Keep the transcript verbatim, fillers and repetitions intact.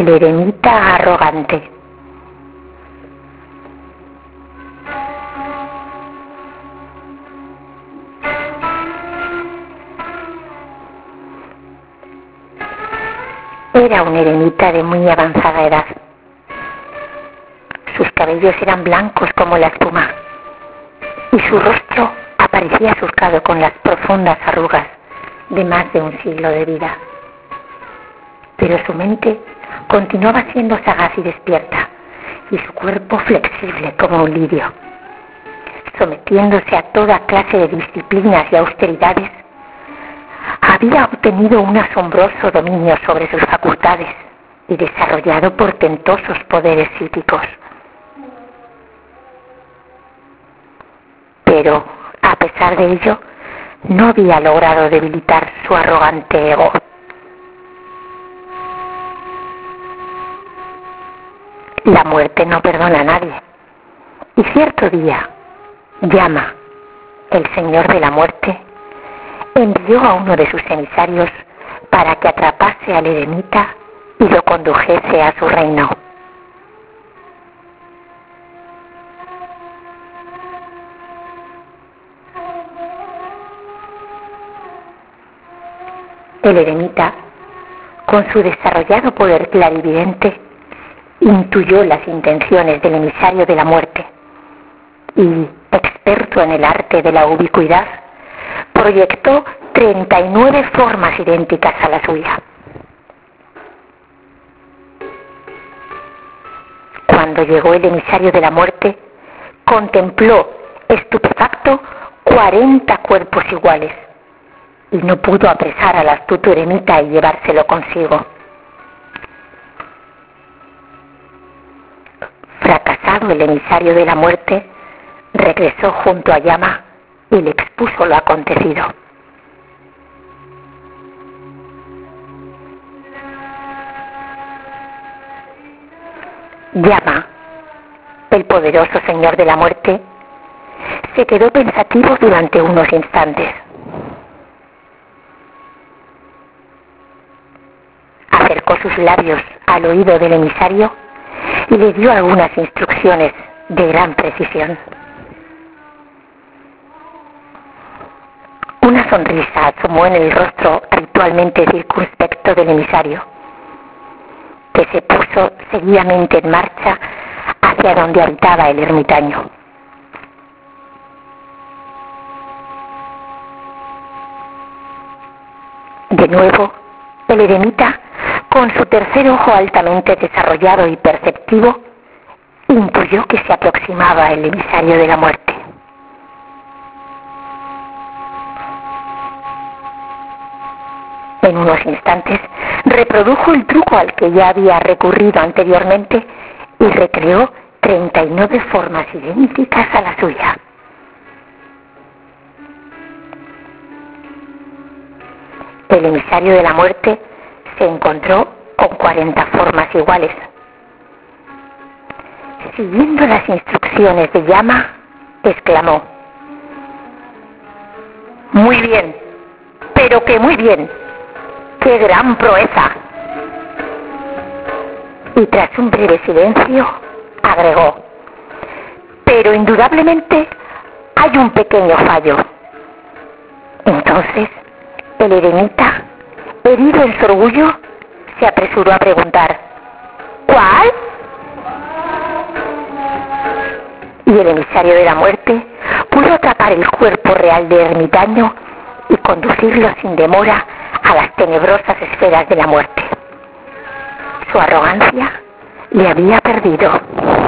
El eremita arrogante. Era un eremita de muy avanzada edad. Sus cabellos eran blancos como la espuma y su rostro aparecía surcado con las profundas arrugas de más de un siglo de vida. Pero su mente continuaba siendo sagaz y despierta, y su cuerpo flexible como un lirio. Sometiéndose a toda clase de disciplinas y austeridades, había obtenido un asombroso dominio sobre sus facultades y desarrollado portentosos poderes psíquicos. Pero, a pesar de ello, no había logrado debilitar su arrogante ego. La muerte no perdona a nadie. Y cierto día, Yama, el señor de la muerte, envió a uno de sus emisarios para que atrapase al eremita y lo condujese a su reino. El eremita, con su desarrollado poder clarividente, intuyó las intenciones del emisario de la muerte y, experto en el arte de la ubicuidad, proyectó treinta y nueve formas idénticas a la suya. Cuando llegó el emisario de la muerte, contempló, estupefacto, cuarenta cuerpos iguales y no pudo apresar al astuto eremita y llevárselo consigo. Fracasado el emisario de la muerte, regresó junto a Yama y le expuso lo acontecido. Yama, el poderoso señor de la muerte, se quedó pensativo durante unos instantes. Acercó sus labios al oído del emisario y le dio algunas instrucciones de gran precisión. Una sonrisa asomó en el rostro habitualmente circunspecto del emisario, que se puso seguidamente en marcha hacia donde habitaba el ermitaño. De nuevo, el eremita, con su tercer ojo altamente desarrollado y perceptivo, intuyó que se aproximaba el emisario de la muerte. En unos instantes reprodujo el truco al que ya había recurrido anteriormente y recreó treinta y nueve formas idénticas a la suya. El emisario de la muerte se encontró con cuarenta formas iguales. Siguiendo las instrucciones de Yama, exclamó: «Muy bien, pero que muy bien. ¡Qué gran proeza!». Y tras un breve silencio, agregó: «Pero indudablemente hay un pequeño fallo». Entonces, el eremita, herido en su orgullo, se apresuró a preguntar: «¿Cuál?». Y el emisario de la muerte pudo atrapar el cuerpo real del ermitaño y conducirlo sin demora a las tenebrosas esferas de la muerte. Su arrogancia le había perdido.